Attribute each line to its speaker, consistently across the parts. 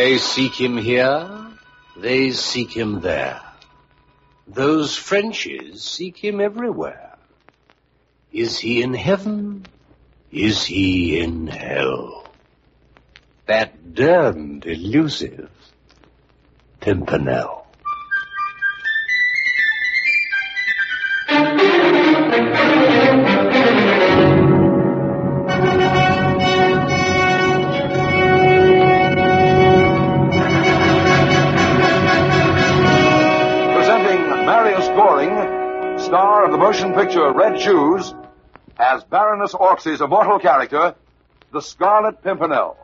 Speaker 1: They seek him here, they seek him there. Those Frenchies seek him everywhere. Is he in heaven? Is he in hell? That damned elusive Pimpernel.
Speaker 2: Star of the motion picture Red Shoes, as Baroness Orcsey's immortal character, the Scarlet Pimpernel.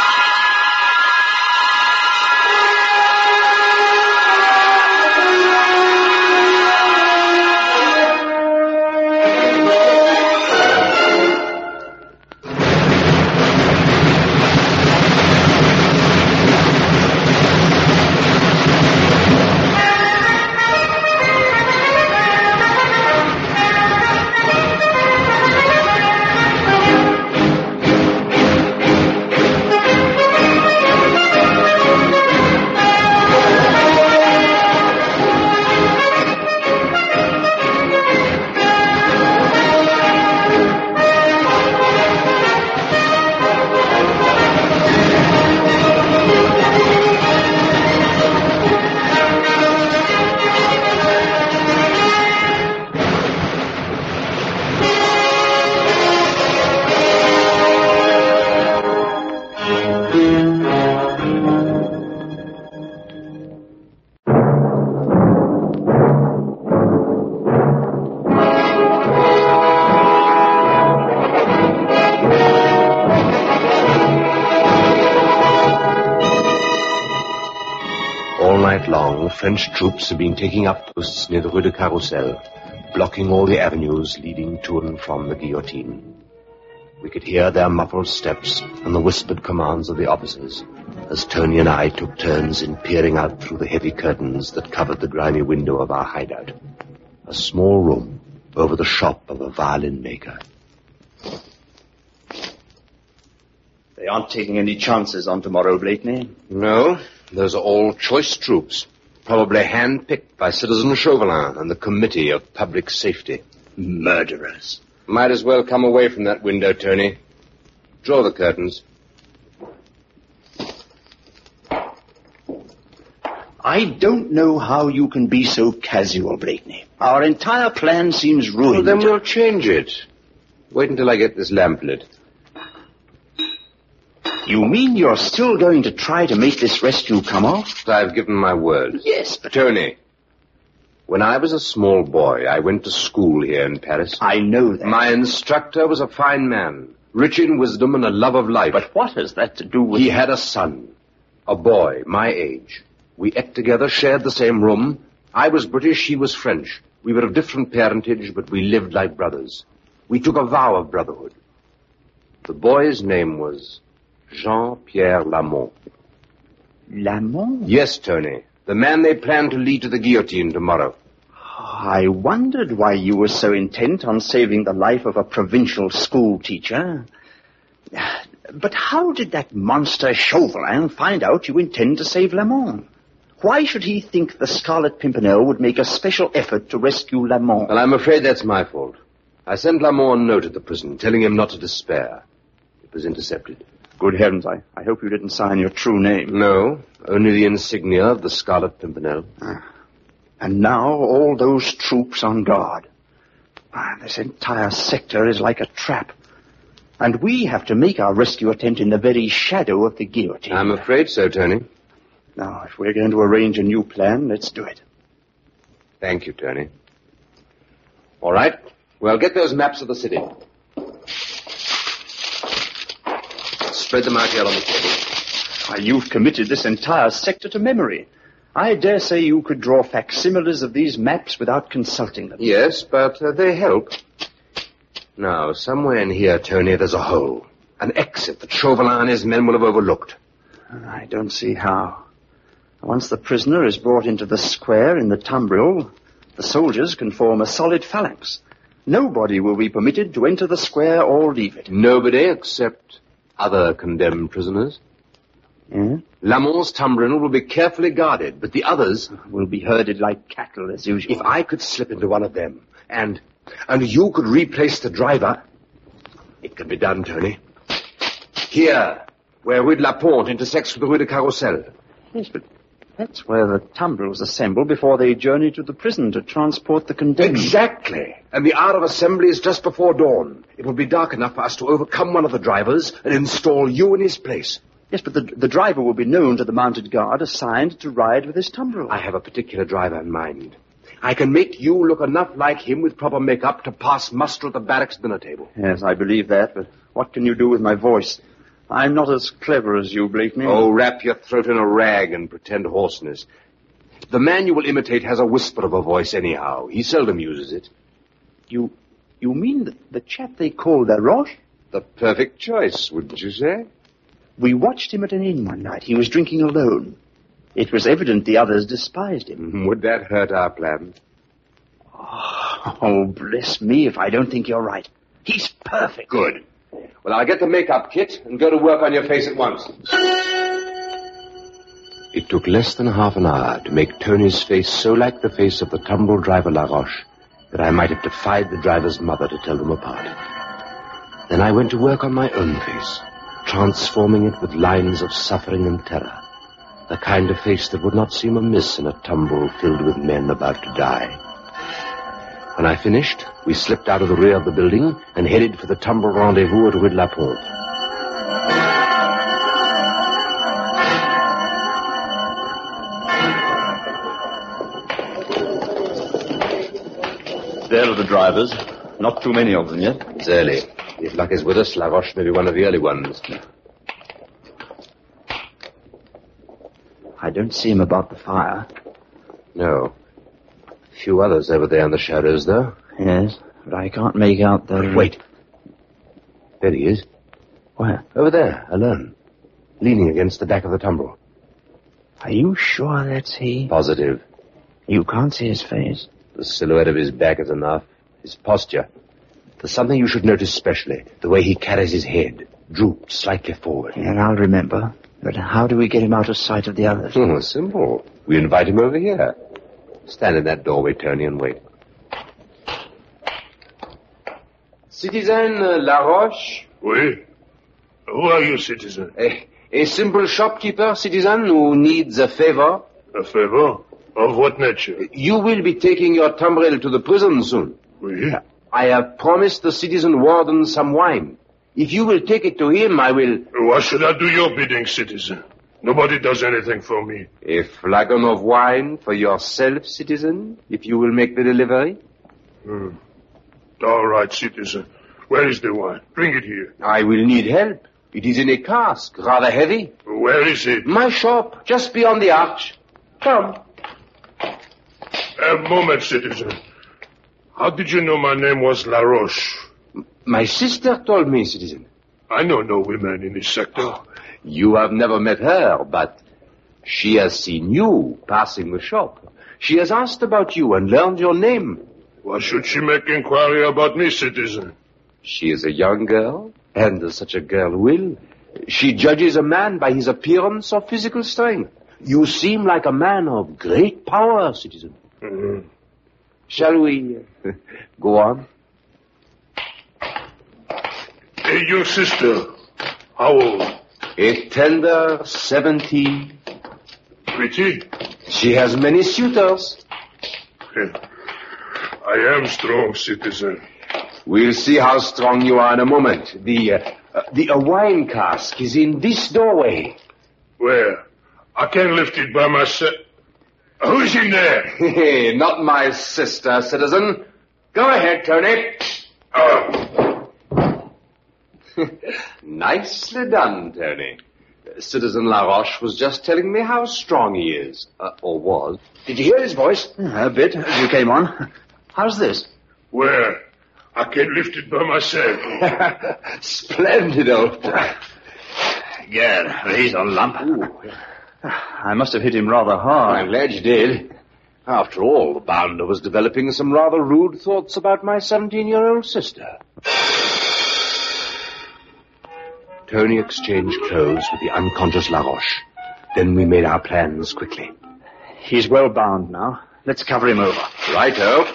Speaker 1: French troops have been taking up posts near the Rue de Carrousel, blocking all the avenues leading to and from the guillotine. We could hear their muffled steps and the whispered commands of the officers as Tony and I took turns in peering out through the heavy curtains that covered the grimy window of our hideout. A small room over the shop of a violin maker.
Speaker 3: They aren't taking any chances on tomorrow, Blakeney.
Speaker 1: No, those are all choice troops. Probably hand-picked by Citizen Chauvelin and the Committee of Public Safety.
Speaker 3: Murderers.
Speaker 1: Might as well come away from that window, Tony. Draw the curtains.
Speaker 3: I don't know how you can be so casual, Blakeney. Our entire plan seems ruined.
Speaker 1: Well, then we'll change it. Wait until I get this lamp lit.
Speaker 3: You mean you're still going to try to make this rescue come off?
Speaker 1: I've given my word.
Speaker 3: Yes, but...
Speaker 1: Tony, when I was a small boy, I went to school here in Paris.
Speaker 3: I know that.
Speaker 1: My instructor was a fine man, rich in wisdom and a love of life.
Speaker 3: But what has that to do with...
Speaker 1: He had a son, a boy, my age. We ate together, shared the same room. I was British, he was French. We were of different parentage, but we lived like brothers. We took a vow of brotherhood. The boy's name was Jean-Pierre Lamont.
Speaker 3: Lamont?
Speaker 1: Yes, Tony. The man they plan to lead to the guillotine tomorrow.
Speaker 3: I wondered why you were so intent on saving the life of a provincial school teacher. But how did that monster Chauvelin find out you intend to save Lamont? Why should he think the Scarlet Pimpernel would make a special effort to rescue Lamont?
Speaker 1: Well, I'm afraid that's my fault. I sent Lamont a note at the prison telling him not to despair. It was intercepted.
Speaker 3: Good heavens, I hope you didn't sign your true name.
Speaker 1: No, only the insignia of the Scarlet Pimpernel.
Speaker 3: And now all those troops on guard. This entire sector is like a trap. And we have to make our rescue attempt in the very shadow of the guillotine.
Speaker 1: I'm afraid so, Tony.
Speaker 3: Now, if we're going to arrange a new plan, let's do it.
Speaker 1: Thank you, Tony. All right. Well, get those maps of the city. Spread them out here on the table.
Speaker 3: You've committed this entire sector to memory. I dare say you could draw facsimiles of these maps without consulting them.
Speaker 1: Yes, but they help. Now, somewhere in here, Tony, there's a hole. An exit that Chauvelin and his men will have overlooked.
Speaker 3: I don't see how. Once the prisoner is brought into the square in the tumbril, the soldiers can form a solid phalanx. Nobody will be permitted to enter the square or leave it.
Speaker 1: Nobody except other condemned prisoners?
Speaker 3: Yeah?
Speaker 1: Lamont's tumbril will be carefully guarded, but the others
Speaker 3: will be herded like cattle, as usual.
Speaker 1: If I could slip into one of them, and you could replace the driver, it could be done, Tony. Here, where Rue de la Ponte intersects with the Rue de Carrousel.
Speaker 3: Yes, but that's where the tumbrils assemble before they journey to the prison to transport the condemned.
Speaker 1: Exactly. And the hour of assembly is just before dawn. It will be dark enough for us to overcome one of the drivers and install you in his place.
Speaker 3: Yes, but the driver will be known to the mounted guard assigned to ride with his tumbril.
Speaker 1: I have a particular driver in mind. I can make you look enough like him with proper makeup to pass muster at the barracks dinner table.
Speaker 3: Yes, I believe that, but what can you do with my voice? I'm not as clever as you, Blakeney.
Speaker 1: Oh, wrap your throat in a rag and pretend hoarseness. The man you will imitate has a whisper of a voice anyhow. He seldom uses it.
Speaker 3: You mean the chap they call Laroche?
Speaker 1: The perfect choice, wouldn't you say?
Speaker 3: We watched him at an inn one night. He was drinking alone. It was evident the others despised him.
Speaker 1: Would that hurt our plans?
Speaker 3: Oh, bless me if I don't think you're right. He's perfect.
Speaker 1: Good. Well, I'll get the makeup kit and go to work on your face at once. It took less than half an hour to make Tony's face so like the face of the tumbril driver Laroche that I might have defied the driver's mother to tell them apart. Then I went to work on my own face, transforming it with lines of suffering and terror, the kind of face that would not seem amiss in a tumbril filled with men about to die. When I finished, we slipped out of the rear of the building and headed for the tumbril rendezvous at Rue de la Ponte.
Speaker 3: There are the drivers. Not too many of them yet.
Speaker 1: It's early. If luck is with us, Laroche may be one of the early ones.
Speaker 3: I don't see him about the fire.
Speaker 1: No. A few others over there in the shadows, though.
Speaker 3: Yes, but I can't make out the...
Speaker 1: Wait. There he is.
Speaker 3: Where?
Speaker 1: Over there, alone. Leaning against the back of the tumbril.
Speaker 3: Are you sure that's he?
Speaker 1: Positive.
Speaker 3: You can't see his face.
Speaker 1: The silhouette of his back is enough. His posture. There's something you should notice specially. The way he carries his head. Drooped slightly forward.
Speaker 3: Yeah, I'll remember. But how do we get him out of sight of the others?
Speaker 1: Simple. We invite him over here. Stand in that doorway, Tony, and wait. Citizen Laroche?
Speaker 4: Oui. Who are you, citizen?
Speaker 1: A simple shopkeeper, citizen, who needs a favor.
Speaker 4: A favor? Of what nature?
Speaker 1: You will be taking your tumbril to the prison soon.
Speaker 4: Oui.
Speaker 1: I have promised the citizen warden some wine. If you will take it to him, I will...
Speaker 4: Why should I do your bidding, citizen? Nobody does anything for me.
Speaker 1: A flagon of wine for yourself, citizen, if you will make the delivery?
Speaker 4: All right, citizen. Where is the wine? Bring it here.
Speaker 1: I will need help. It is in a cask, rather heavy.
Speaker 4: Where is it?
Speaker 1: My shop, just beyond the arch. Come.
Speaker 4: A moment, citizen. How did you know my name was Laroche?
Speaker 1: My sister told me, citizen.
Speaker 4: I know no women in this sector.
Speaker 1: You have never met her, but she has seen you passing the shop. She has asked about you and learned your name.
Speaker 4: Why should she make inquiry about me, citizen?
Speaker 1: She is a young girl, and as such a girl will. She judges a man by his appearance or physical strength. You seem like a man of great power, citizen.
Speaker 4: Mm-hmm.
Speaker 1: Shall we go on?
Speaker 4: Hey, your sister. How old?
Speaker 1: A tender 17.
Speaker 4: Pretty?
Speaker 1: She has many suitors.
Speaker 4: I am strong, citizen.
Speaker 1: We'll see how strong you are in a moment. The wine cask is in this doorway.
Speaker 4: Where? I can't lift it by myself. Who's in there?
Speaker 1: Not my sister, citizen. Go ahead, Tony. Nicely done, Tony. Citizen Laroche was just telling me how strong he is. Or was. Did you hear his voice?
Speaker 3: A bit, as you came on. How's this?
Speaker 4: Where? I can't lift it by myself.
Speaker 1: Splendid, old
Speaker 3: Yeah, he's a lump. Ooh. I must have hit him rather hard.
Speaker 1: I'm glad you did. After all, the bounder was developing some rather rude thoughts about my 17-year-old sister. Tony exchanged clothes with the unconscious Laroche. Then we made our plans quickly.
Speaker 3: He's well bound now. Let's cover him over.
Speaker 1: Righto.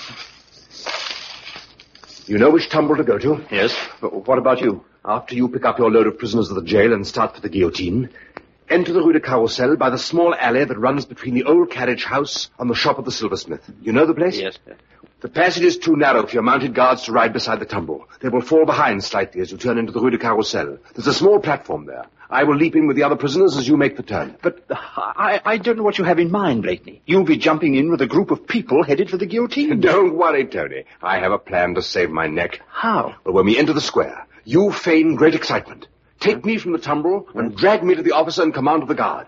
Speaker 1: You know which tumbrel to go to?
Speaker 3: Yes.
Speaker 1: But what about you? After you pick up your load of prisoners at the jail and start for the guillotine, enter the Rue de Carrousel by the small alley that runs between the old carriage house and the shop of the silversmith. You know the place?
Speaker 3: Yes.
Speaker 1: The passage is too narrow for your mounted guards to ride beside the tumbrel. They will fall behind slightly as you turn into the Rue de Carrousel. There's a small platform there. I will leap in with the other prisoners as you make the turn.
Speaker 3: But I don't know what you have in mind, Blakeney. You'll be jumping in with a group of people headed for the guillotine.
Speaker 1: Don't worry, Tony. I have a plan to save my neck.
Speaker 3: How?
Speaker 1: Well, when we enter the square, you feign great excitement. Take me from the tumbrel and drag me to the officer in command of the guard.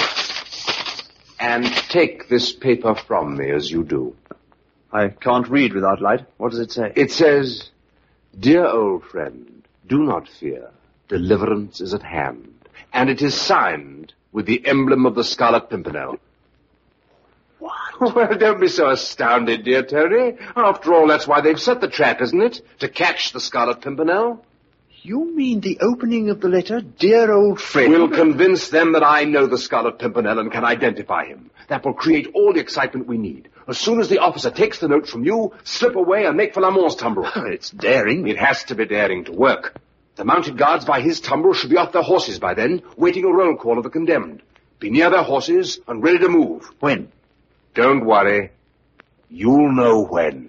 Speaker 1: And take this paper from me as you do.
Speaker 3: I can't read without light. What does it say?
Speaker 1: It says, "Dear old friend, do not fear. Deliverance is at hand." And it is signed with the emblem of the Scarlet Pimpernel.
Speaker 3: What?
Speaker 1: Well, don't be so astounded, dear Tony. After all, that's why they've set the trap, isn't it? To catch the Scarlet Pimpernel.
Speaker 3: You mean the opening of the letter, dear old friend?
Speaker 1: We'll convince them that I know the Scarlet Pimpernel and can identify him. That will create all the excitement we need. As soon as the officer takes the note from you, slip away and make for Lamont's tumbrel.
Speaker 3: It's daring.
Speaker 1: It has to be daring to work. The mounted guards by his tumbrel should be off their horses by then, waiting a roll call of the condemned. Be near their horses and ready to move.
Speaker 3: When?
Speaker 1: Don't worry. You'll know when.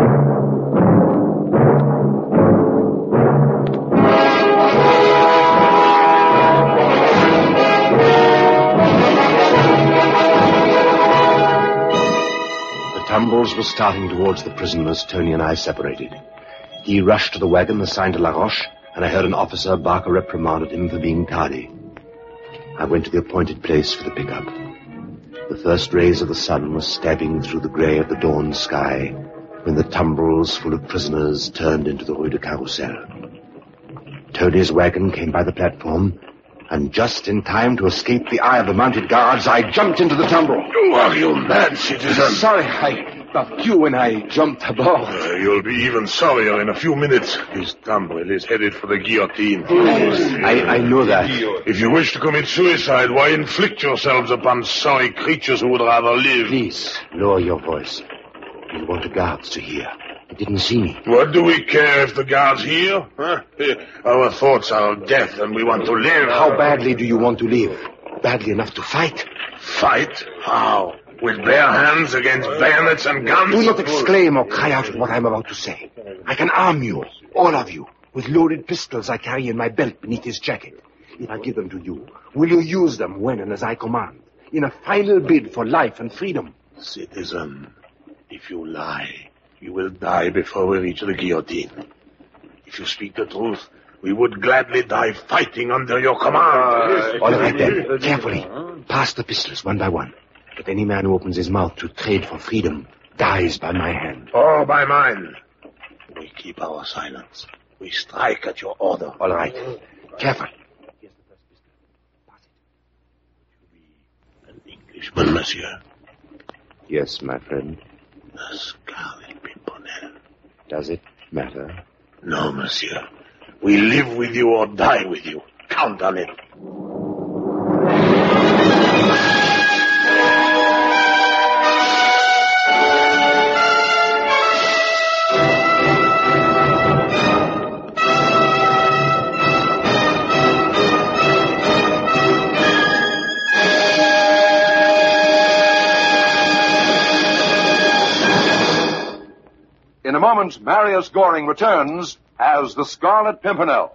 Speaker 1: Tumbrels were starting towards the prison as Tony and I separated. He rushed to the wagon assigned to Laroche, and I heard an officer bark a reprimand at him for being tardy. I went to the appointed place for the pickup. The first rays of the sun were stabbing through the grey of the dawn sky when the tumbrels full of prisoners turned into the Rue de Carrousel. Tony's wagon came by the platform, and just in time to escape the eye of the mounted guards, I jumped into the tumbrel.
Speaker 4: Are you mad, citizen?
Speaker 1: Sorry, I bucked you when I jumped aboard.
Speaker 4: You'll be even sorrier in a few minutes. This tumbrel is headed for the guillotine.
Speaker 1: I know that.
Speaker 4: If you wish to commit suicide, why inflict yourselves upon sorry creatures who would rather live?
Speaker 1: Please, lower your voice. You want the guards to hear. They didn't see me.
Speaker 4: What do we care if the guards hear? Huh? Our thoughts are of death and we want to live.
Speaker 1: How badly do you want to live? Badly enough to fight?
Speaker 4: Fight? How? With bare hands against bayonets and guns?
Speaker 1: Do not exclaim or cry out at what I'm about to say. I can arm you, all of you, with loaded pistols I carry in my belt beneath his jacket. If I give them to you, will you use them when and as I command, in a final bid for life and freedom?
Speaker 4: Citizen, if you lie, you will die before we reach the guillotine. If you speak the truth, we would gladly die fighting under your command.
Speaker 1: All right, then. Carefully. Pass the pistols one by one. But any man who opens his mouth to trade for freedom dies by my hand.
Speaker 4: Or by mine. We keep our silence. We strike at your order.
Speaker 1: All right. Careful.
Speaker 4: An Englishman, monsieur.
Speaker 1: Yes, my friend.
Speaker 4: The Scarlet Pimpernel.
Speaker 1: Does it matter?
Speaker 4: No, monsieur. We live with you or die with you. Count on it.
Speaker 2: In a moment, Marius Goring returns as the Scarlet Pimpernel.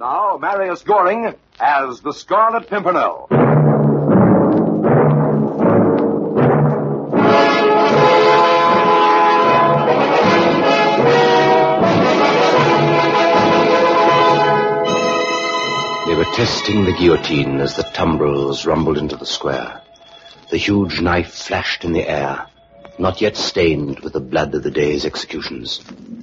Speaker 2: Now, Marius Goring as the Scarlet Pimpernel.
Speaker 1: They were testing the guillotine as the tumbrils rumbled into the square. The huge knife flashed in the air, not yet stained with the blood of the day's executions.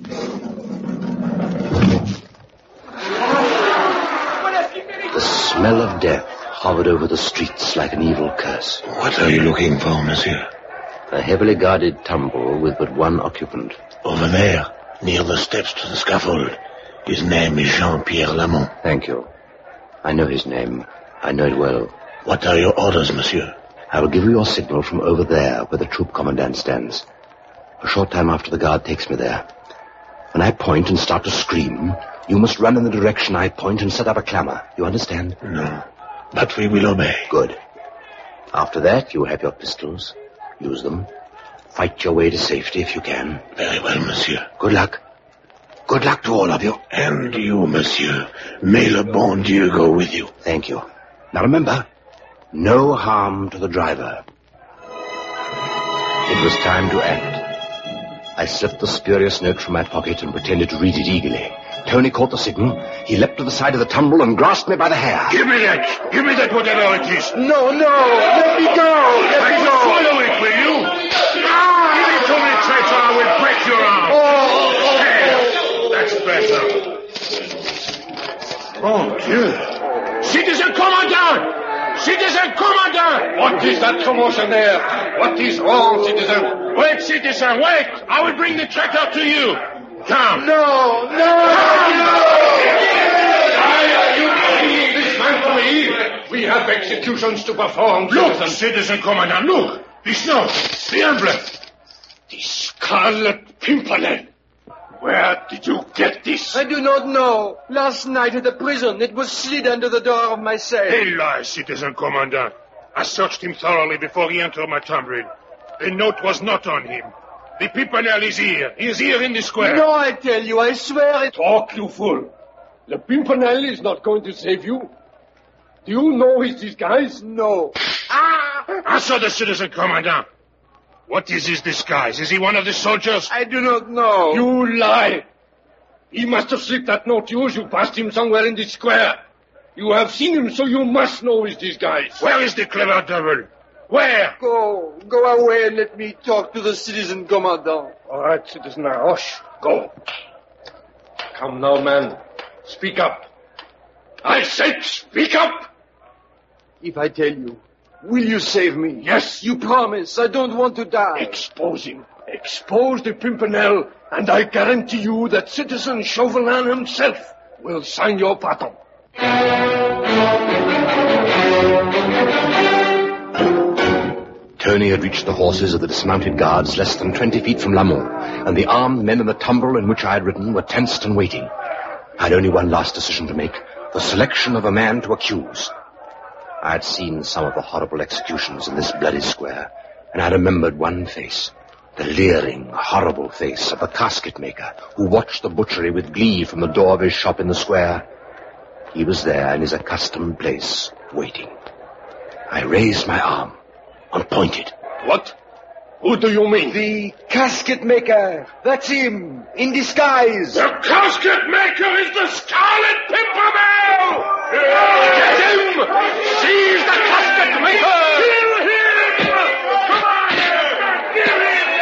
Speaker 1: The smell of death hovered over the streets like an evil curse.
Speaker 4: What are you looking for, monsieur?
Speaker 1: A heavily guarded tumbrel with but one occupant.
Speaker 4: Over there, near the steps to the scaffold. His name is Jean-Pierre Lamont.
Speaker 1: Thank you. I know his name. I know it well.
Speaker 4: What are your orders, monsieur?
Speaker 1: I will give you your signal from over there where the troop commandant stands. A short time after the guard takes me there. When I point and start to scream, you must run in the direction I point and set up a clamor. You understand?
Speaker 4: No, but we will obey.
Speaker 1: Good. After that, you have your pistols. Use them. Fight your way to safety if you can.
Speaker 4: Very well, monsieur.
Speaker 1: Good luck. Good luck to all of you.
Speaker 4: And you, monsieur. May le bon Dieu go with you.
Speaker 1: Thank you. Now remember, no harm to the driver. It was time to act. I slipped the spurious note from my pocket and pretended to read it eagerly. Tony caught the signal. He leapt to the side of the tumbrel and grasped me by the hair.
Speaker 4: Give me that! Give me that, whatever it is!
Speaker 3: No, let me go! Let me go!
Speaker 4: Swallow it, will you? Give it to me, traitor, I will break your arm! That's better. Mon Dieu! Citizen Commandant! Citizen Commandant!
Speaker 5: What is that commotion there? What is wrong, citizen?
Speaker 4: Wait, citizen, wait! I will bring the traitor to you! Come!
Speaker 5: No! Why are you bringing this man to me? We have executions to perform,
Speaker 4: Look, Citizen Commandant, look! This note, the emblem.
Speaker 5: The Scarlet Pimpernel. Where did you get this?
Speaker 6: I do not know. Last night at the prison, it was slid under the door of my cell.
Speaker 4: He lies, Citizen Commandant. I searched him thoroughly before he entered my tumbril. The note was not on him. The Pimpernel is here. He is here in the square.
Speaker 6: No, I tell you, I swear it.
Speaker 5: Talk, you fool. The Pimpernel is not going to save you. Do you know his disguise?
Speaker 6: No.
Speaker 4: Answer the Citizen Commandant. What is his disguise? Is he one of the soldiers?
Speaker 6: I do not know.
Speaker 5: You lie. He must have slipped that note to you as you passed him somewhere in the square. You have seen him, so you must know his disguise.
Speaker 4: Where is the clever devil? Where?
Speaker 6: Go away and let me talk to the Citizen Commandant.
Speaker 5: All right, Citizen Laroche, go. Come now, man. Speak up. I said speak up!
Speaker 6: If I tell you, will you save me?
Speaker 5: Yes.
Speaker 6: You promise. I don't want to die.
Speaker 5: Expose him. Expose the Pimpernel, and I guarantee you that Citizen Chauvelin himself will sign your pardon.
Speaker 1: Tony had reached the horses of the dismounted guards less than 20 feet from Lamont, and the armed men in the tumbrel in which I had ridden were tensed and waiting. I had only one last decision to make, the selection of a man to accuse. I had seen some of the horrible executions in this bloody square, and I remembered one face, the leering, horrible face of the casket maker who watched the butchery with glee from the door of his shop in the square. He was there in his accustomed place, waiting. I raised my arm and pointed.
Speaker 5: What? Who do you mean?
Speaker 6: The casket maker. That's him, in disguise.
Speaker 4: The casket maker is the Scarlet Pimpernel!
Speaker 5: Get him! Seize the casket maker!
Speaker 4: Kill him! Come on! Kill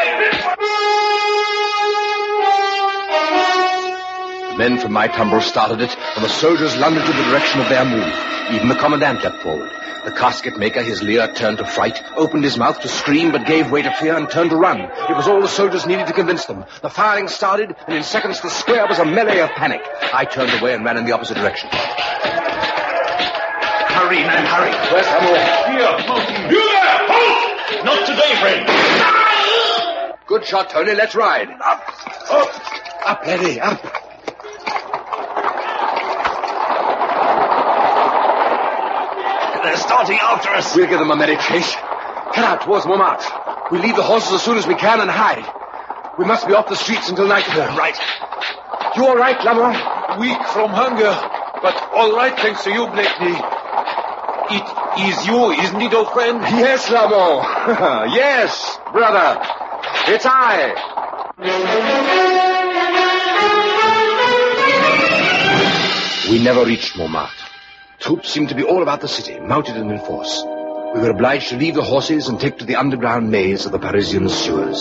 Speaker 4: him!
Speaker 1: The men from my tumbrel started it, and the soldiers lunged in the direction of their move. Even the commandant leapt forward. The casket maker, his leer turned to fright, opened his mouth to scream, but gave way to fear and turned to run. It was all the soldiers needed to convince them. The firing started, and in seconds the square was a melee of panic. I turned away and ran in the opposite direction.
Speaker 4: Hurry, man, hurry.
Speaker 1: Where's Samuel?
Speaker 4: Here, mountain. You there! Halt! Not today, friend.
Speaker 1: Good shot, Tony. Let's ride. Up. Up, Eddie, up.
Speaker 4: They're starting after us.
Speaker 1: We'll give them a merry chase. Head out towards Montmartre. We'll leave the horses as soon as we can and hide. We must be off the streets until nightfall.
Speaker 4: Right.
Speaker 1: You all right, Lamont?
Speaker 6: Weak from hunger.
Speaker 5: But all right, thanks to you, Blakeney. It is you, isn't it, old friend?
Speaker 2: Yes, Lamont. Yes, brother. It's I.
Speaker 1: We never reached Montmartre. Troops seemed to be all about the city, mounted and in force. We were obliged to leave the horses and take to the underground maze of the Parisian sewers.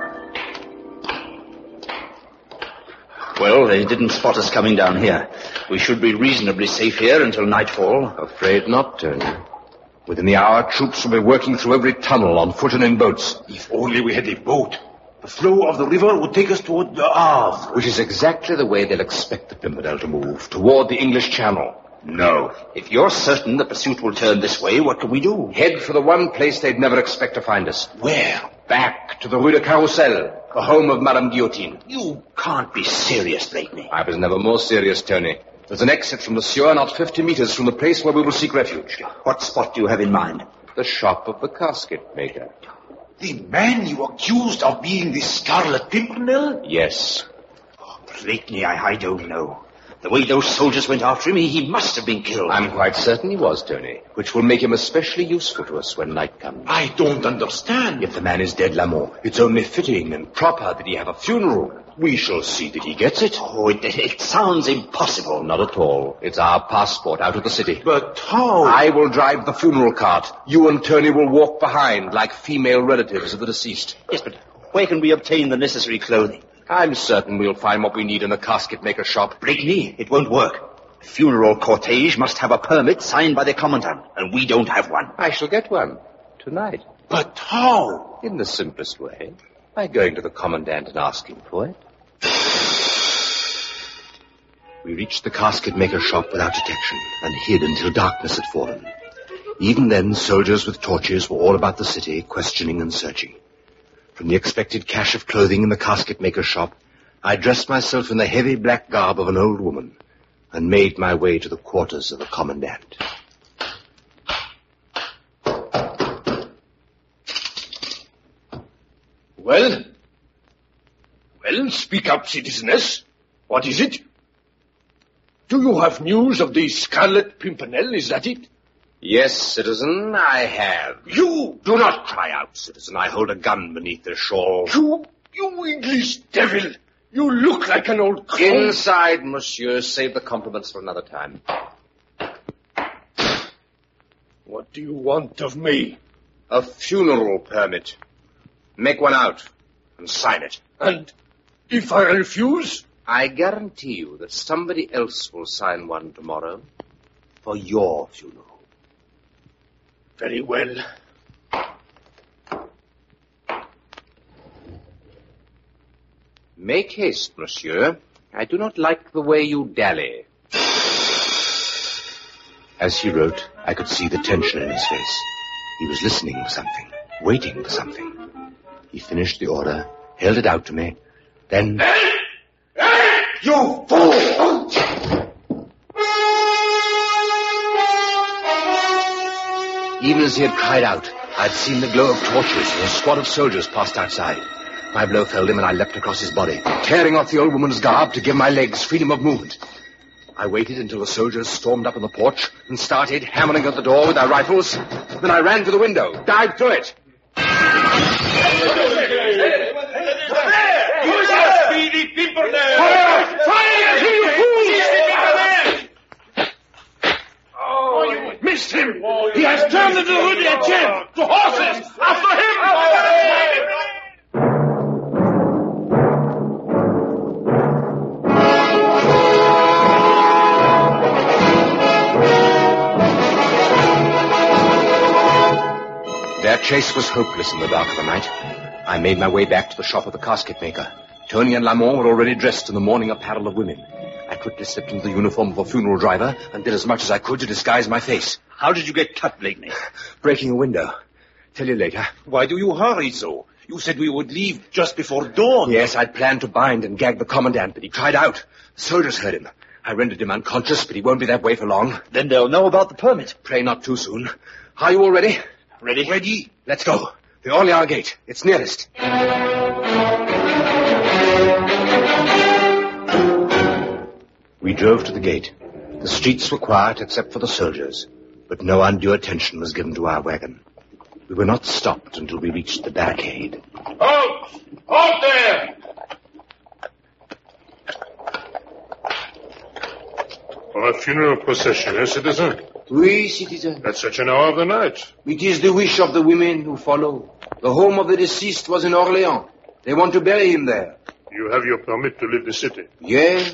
Speaker 3: Well, they didn't spot us coming down here. We should be reasonably safe here until nightfall.
Speaker 1: Afraid not, Tony. Within the hour, troops will be working through every tunnel on foot and in boats.
Speaker 4: If only we had a boat. The flow of the river would take us toward the Havre.
Speaker 1: Which is exactly the way they'll expect the Pimpernel to move, toward the English Channel.
Speaker 3: No. If you're certain the pursuit will turn this way, what can we do?
Speaker 1: Head for the one place they'd never expect to find us.
Speaker 4: Where?
Speaker 1: Back to the Rue de Carrousel, the home of Madame Guillotine.
Speaker 3: You can't be serious, Blakeney.
Speaker 1: I was never more serious, Tony. There's an exit from the sewer not 50 meters from the place where we will seek refuge.
Speaker 3: What spot do you have in mind?
Speaker 1: The shop of the casket maker.
Speaker 4: The man you accused of being the Scarlet Pimpernel?
Speaker 1: Yes.
Speaker 3: Blakeney, I don't know. The way those soldiers went after him, he must have been killed.
Speaker 1: I'm quite certain he was, Tony, which will make him especially useful to us when night comes.
Speaker 4: I don't understand.
Speaker 1: If the man is dead, Lamont, it's only fitting and proper that he have a funeral. We shall see that he gets it.
Speaker 3: Oh, it sounds impossible.
Speaker 1: Not at all. It's our passport out of the city.
Speaker 4: But how?
Speaker 1: I will drive the funeral cart. You and Tony will walk behind like female relatives of the deceased.
Speaker 3: Yes, but where can we obtain the necessary clothing?
Speaker 1: I'm certain we'll find what we need in the casket maker shop.
Speaker 3: Blakeney, it won't work. The funeral cortege must have a permit signed by the commandant, and we don't have one.
Speaker 1: I shall get one. Tonight.
Speaker 4: But how?
Speaker 1: In the simplest way. By going to the commandant and asking for it. We reached the casket maker shop without detection and hid until darkness had fallen. Even then, soldiers with torches were all about the city, questioning and searching. From the expected cache of clothing in the casket maker's shop, I dressed myself in the heavy black garb of an old woman and made my way to the quarters of the commandant.
Speaker 5: Well? Well, speak up, citizeness. What is it? Do you have news of the Scarlet Pimpernel, is that it?
Speaker 1: Yes, citizen, I have.
Speaker 5: You!
Speaker 1: Do not cry out, citizen. I hold a gun beneath this shawl.
Speaker 5: You English devil! You look like an old crone.
Speaker 1: Inside, monsieur. Save the compliments for another time.
Speaker 5: What do you want of me?
Speaker 1: A funeral permit. Make one out and sign it.
Speaker 5: And if I refuse?
Speaker 1: I guarantee you that somebody else will sign one tomorrow for your funeral.
Speaker 5: Very well.
Speaker 1: Make haste, monsieur. I do not like the way you dally. As he wrote, I could see the tension in his face. He was listening for something, waiting for something. He finished the order, held it out to me, then...
Speaker 4: You fool!
Speaker 1: Even as he had cried out, I'd seen the glow of torches and a squad of soldiers passed outside. My blow felled him and I leapt across his body, tearing off the old woman's garb to give my legs freedom of movement. I waited until the soldiers stormed up on the porch and started hammering at the door with their rifles. Then I ran to the window, dived through it.
Speaker 5: Who's that speedy Pimpernel? Fire! Fire! You fools! Oh, you missed him! He has turned into the Rue de Etienne! To horses! After him!
Speaker 1: Their chase was hopeless in the dark of the night. I made my way back to the shop of the casket maker. Tony and Lamont were already dressed in the mourning apparel of women. I quickly slipped into the uniform of a funeral driver and did as much as I could to disguise my face.
Speaker 3: How did you get cut, Blakeney?
Speaker 1: Breaking a window. Tell you later.
Speaker 4: Why do you hurry so? You said we would leave just before dawn.
Speaker 1: Yes, I'd planned to bind and gag the commandant, but he cried out. The soldiers heard him. I rendered him unconscious, but he won't be that way for long.
Speaker 3: Then they'll know about the permit.
Speaker 1: Pray not too soon. Are you all ready?
Speaker 3: Ready?
Speaker 1: Ready. Let's go. The Orleans Gate. It's nearest. We drove to the gate. The streets were quiet except for the soldiers, but no undue attention was given to our wagon. We were not stopped until we reached the barricade.
Speaker 4: Halt! Halt there! For a funeral procession, eh, citizen?
Speaker 6: Oui, citizen.
Speaker 4: At such an hour of the night.
Speaker 6: It is the wish of the women who follow. The home of the deceased was in Orléans. They want to bury him there.
Speaker 4: You have your permit to leave the city.
Speaker 6: Yes.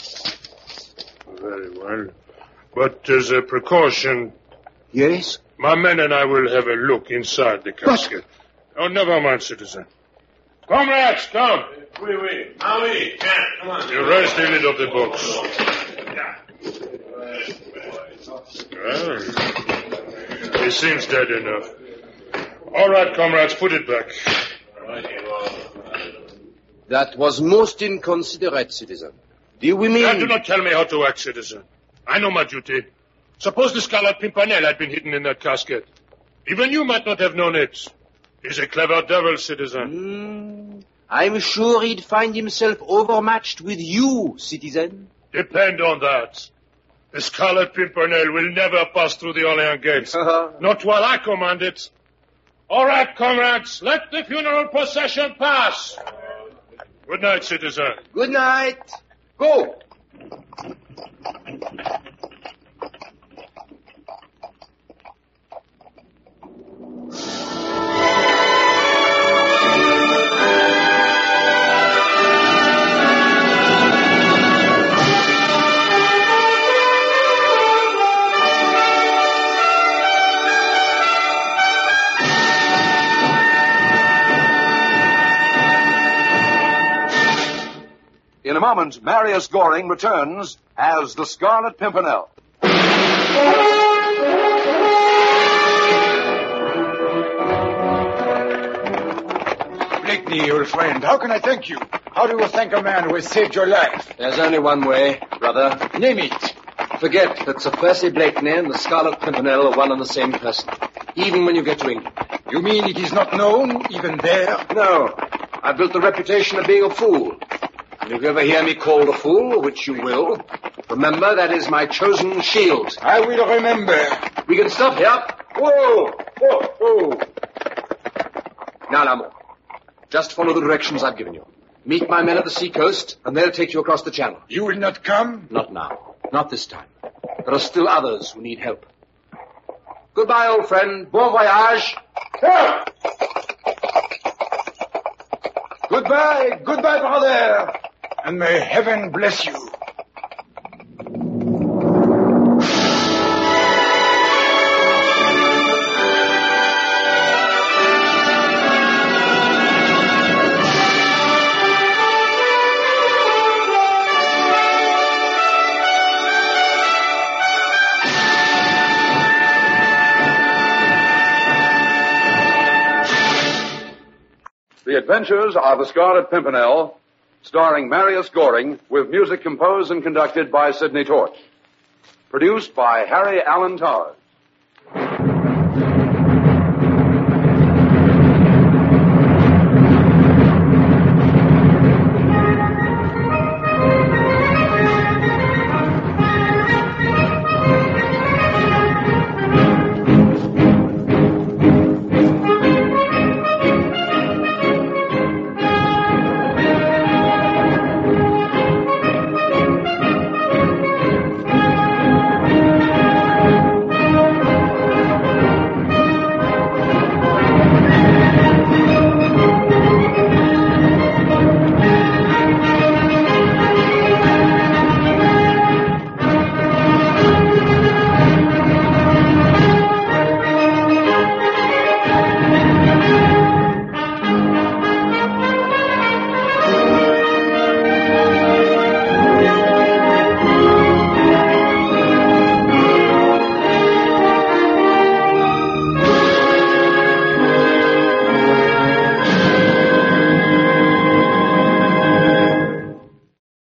Speaker 4: Very well. But as a precaution,
Speaker 6: Yes?
Speaker 4: my men and I will have a look inside the casket. Oh, never mind, citizen. Comrades, come.
Speaker 7: Oui. Ah oui, tiens, come on.
Speaker 4: You raise the lid of the box. Well, he seems dead enough. All right, comrades, put it back.
Speaker 6: That was most inconsiderate, citizen. The women...
Speaker 4: Now, do not tell me how to act, citizen. I know my duty. Suppose the Scarlet Pimpernel had been hidden in that casket. Even you might not have known it. He's a clever devil, citizen.
Speaker 6: I'm sure he'd find himself overmatched with you, citizen.
Speaker 4: Depend on that. The Scarlet Pimpernel will never pass through the Orléans gates. Not while I command it. All right, comrades, let the funeral procession pass. Good night, citizen.
Speaker 6: Good night. Go.
Speaker 2: In a moment, Marius Goring returns as the Scarlet Pimpernel.
Speaker 8: Blakeney, old friend, how can I thank you? How do you thank a man who has saved your life?
Speaker 6: There's only one way, brother.
Speaker 8: Name it.
Speaker 6: Forget that Sir Percy Blakeney and the Scarlet Pimpernel are one and the same person, even when you get to England.
Speaker 8: You mean it is not known, even there?
Speaker 6: No. I built the reputation of being a fool. And if you ever hear me called a fool, which you will, remember that is my chosen shield.
Speaker 8: I will remember.
Speaker 6: We can stop here. Whoa! Now, Lamont, just follow the directions I've given you. Meet my men at the seacoast, and they'll take you across the channel.
Speaker 8: You will not come?
Speaker 6: Not now. Not this time. There are still others who need help. Goodbye, old friend. Bon voyage.
Speaker 8: Goodbye, brother. And may heaven bless you.
Speaker 2: The Adventures of the Scarlet Pimpernel, starring Marius Goring, with music composed and conducted by Sidney Torch. Produced by Harry Allen Towers.